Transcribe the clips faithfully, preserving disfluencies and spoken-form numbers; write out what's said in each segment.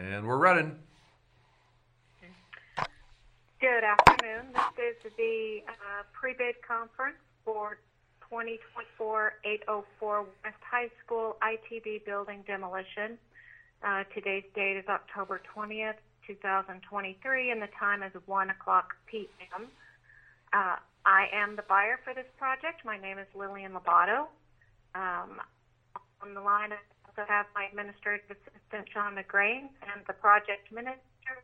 And we're running. Good afternoon. This is the uh, pre-bid conference for twenty twenty-four eight oh four West High School I T B building demolition. Uh, today's date is October twentieth, two thousand twenty-three, and the time is one o'clock p m Uh, I am the buyer for this project. My name is Lillian Lobato. Um, on the line, I also have my administrative assistant, Sean McGrain, and the project manager,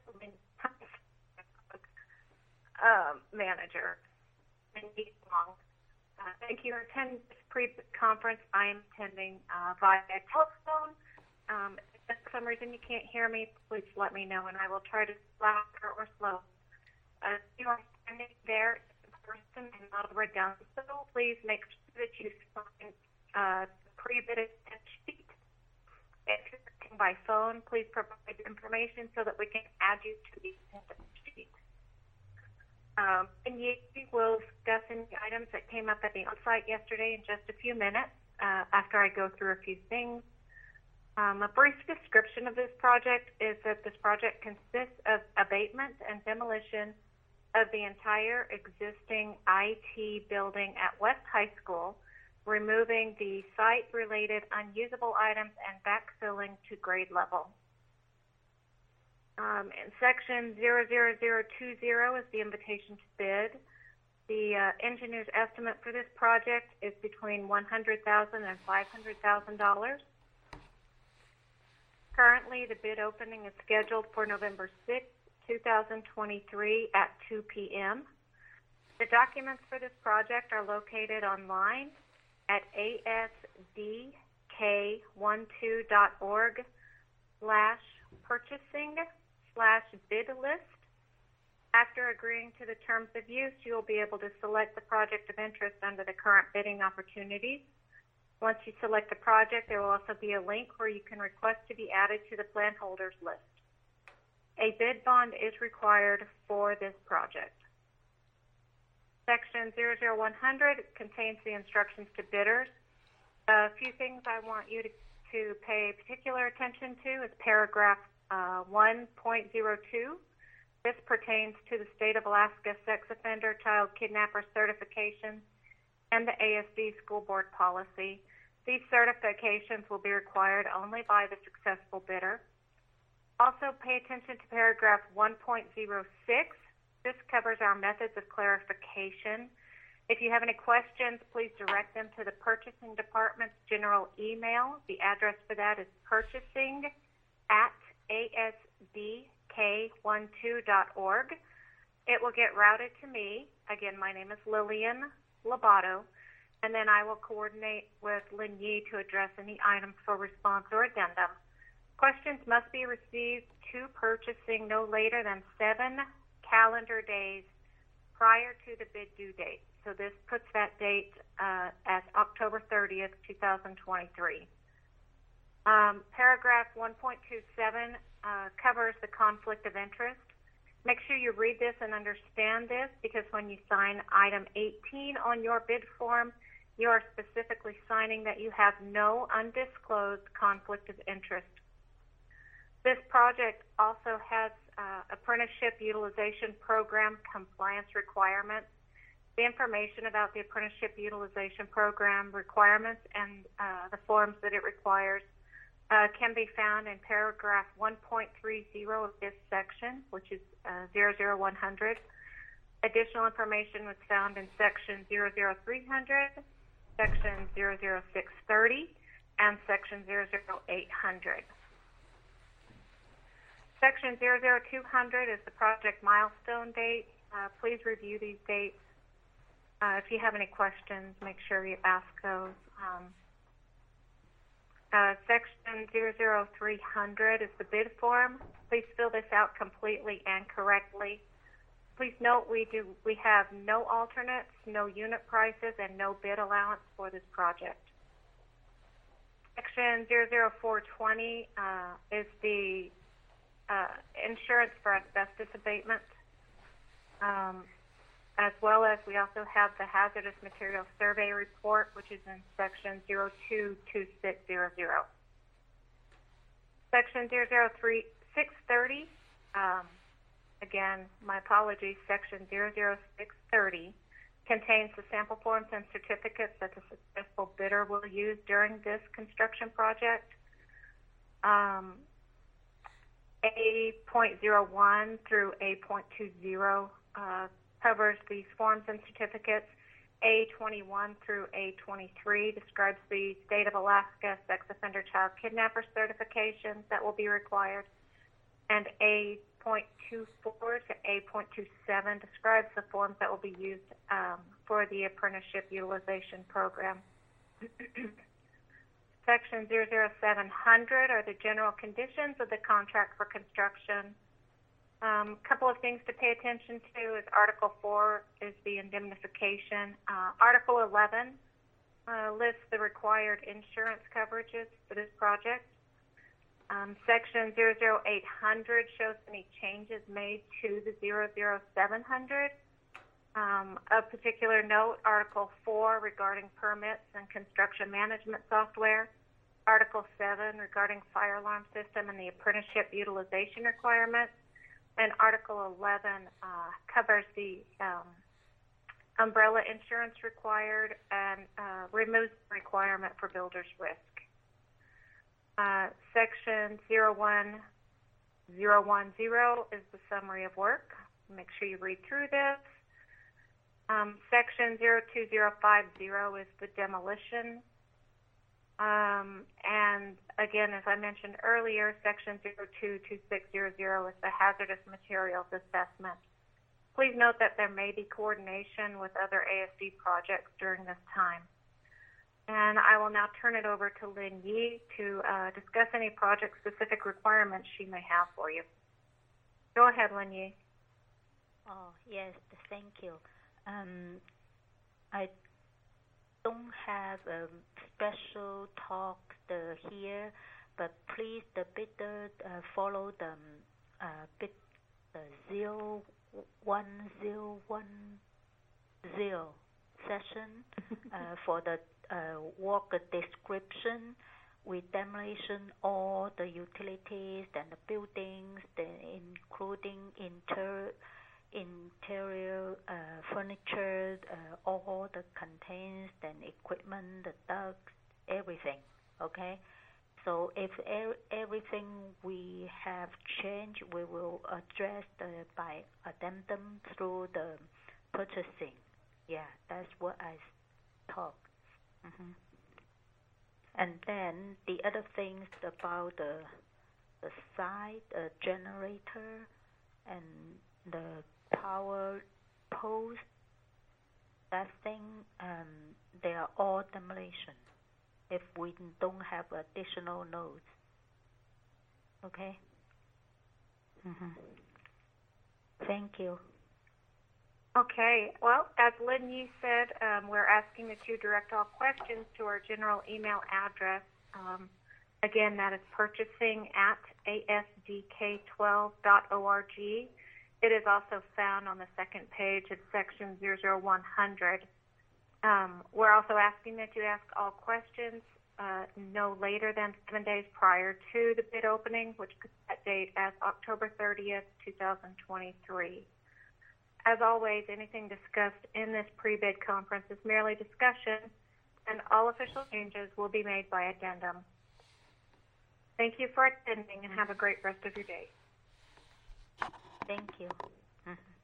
um, manager, Mindy Long. Uh, thank you for attending this pre-conference. I am attending uh, via telephone. Um, if for some reason you can't hear me, please let me know, and I will try to louder or slow. Uh, if you are standing there in person and not already done so, please make sure that you sign uh, the pre-bid intent sheet. If you're working by phone, please provide information so that we can add you to the intent sheet. Um, and you will discuss any items that came up at the on-site yesterday in just a few minutes uh, after I go through a few things. Um, a brief description of this project is that this project consists of abatement and demolition of the entire existing I T building at West High School, removing the site-related unusable items and backfilling to grade level. Um, in section zero zero zero two zero is the invitation to bid. The uh, engineer's estimate for this project is between one hundred thousand dollars and five hundred thousand dollars. Currently, the bid opening is scheduled for November sixth, two thousand twenty-three at two p m The documents for this project are located online at A S D K twelve dot org slash purchasing slash bid list. After agreeing to the terms of use, you will be able to select the project of interest under the current bidding opportunities. Once you select the project, there will also be a link where you can request to be added to the plan holders list. A bid bond is required for this project. Section zero zero one hundred contains the instructions to bidders. A few things I want you to, to pay particular attention to is paragraph uh, one point zero two. This pertains to the State of Alaska Sex Offender Child Kidnapper Certification and the A S D School Board Policy. These certifications will be required only by the successful bidder. Also, pay attention to paragraph one point zero six. This covers our methods of clarification. If you have any questions, please direct them to the Purchasing Department's general email. The address for that is purchasing at A S D K twelve dot org. It will get routed to me. Again, my name is Lillian Lobato, and then I will coordinate with Lynn Yee to address any items for response or addendum. Questions must be received to purchasing no later than seven calendar days prior to the bid due date. So this puts that date uh, as October thirtieth, two thousand twenty-three. Um, paragraph one point two seven uh, covers the conflict of interest. Make sure you read this and understand this, because when you sign item eighteen on your bid form, you are specifically signing that you have no undisclosed conflict of interest. This project also has uh, apprenticeship utilization program compliance requirements. The information about the apprenticeship utilization program requirements and uh, the forms that it requires uh, can be found in paragraph one point three zero of this section, which is uh, zero zero one hundred. Additional information was found in section zero zero three hundred, section zero zero six thirty, and section zero zero eight hundred. Section zero zero two hundred is the project milestone date. Uh, please review these dates. Uh, if you have any questions, make sure you ask those. Um, uh, section zero zero three hundred is the bid form. Please fill this out completely and correctly. Please note we do we have no alternates, no unit prices, and no bid allowance for this project. Section zero zero four twenty uh, is the Uh, insurance for asbestos abatement, um, as well as we also have the hazardous material survey report, which is in section zero two two six zero zero. Section zero zero three six thirty, um, again, my apologies, Section zero zero six thirty contains the sample forms and certificates that the successful bidder will use during this construction project. Um, A point zero one through A point two zero uh, covers these forms and certificates. A twenty-one through A twenty-three describes the state of Alaska sex offender child kidnapper certifications that will be required. And A point two four to A point two seven describes the forms that will be used um, for the apprenticeship utilization program. Section zero zero seven hundred are the general conditions of the contract for construction. A um, couple of things to pay attention to is Article four is the indemnification. Uh, Article eleven uh, lists the required insurance coverages for this project. Um, Section zero zero eight hundred shows any changes made to the zero zero seven hundred. Um, of particular note, Article four regarding permits and construction management software. Article seven regarding fire alarm system and the apprenticeship utilization requirements. And Article eleven uh, covers the um, umbrella insurance required and uh, removes the requirement for builder's risk. Uh, section zero one zero one zero is the summary of work. Make sure you read through this. Um, section zero two zero five zero is the demolition. Um, and again, as I mentioned earlier, section zero two two six zero zero is the hazardous materials assessment. Please note that there may be coordination with other A S D projects during this time. And I will now turn it over to Lynn Yee to uh, discuss any project-specific requirements she may have for you. Go ahead, Lynn Yee. Oh, yes, thank you. Um, I don't have a special talk uh, here, but please, the bidder uh, follow the uh, bid uh, zero one zero one zero session uh, for the uh, work description with demolition all the utilities and the buildings, the, including inter interior uh, furniture, uh, all the contents and equipment, the ducts, everything, okay? So if er everything we have changed, we will address the, by addendum through the purchasing. Yeah, that's what I talked. Mm-hmm. And then the other things about the, the site, the generator, and the power post, that thing, um, they are all demolition if we don't have additional nodes. Okay? Mm-hmm. Thank you. Okay. Well, as Lynn Yee said, um, we're asking that you direct all questions to our general email address. Um, again, that is purchasing at A S D K twelve dot org. It is also found on the second page of section zero zero one hundred. Um, we're also asking that you ask all questions uh, no later than seven days prior to the bid opening, which could set date as October thirtieth, two thousand twenty-three. As always, anything discussed in this pre-bid conference is merely discussion, and all official changes will be made by addendum. Thank you for attending, and have a great rest of your day. Thank you. Mm-hmm.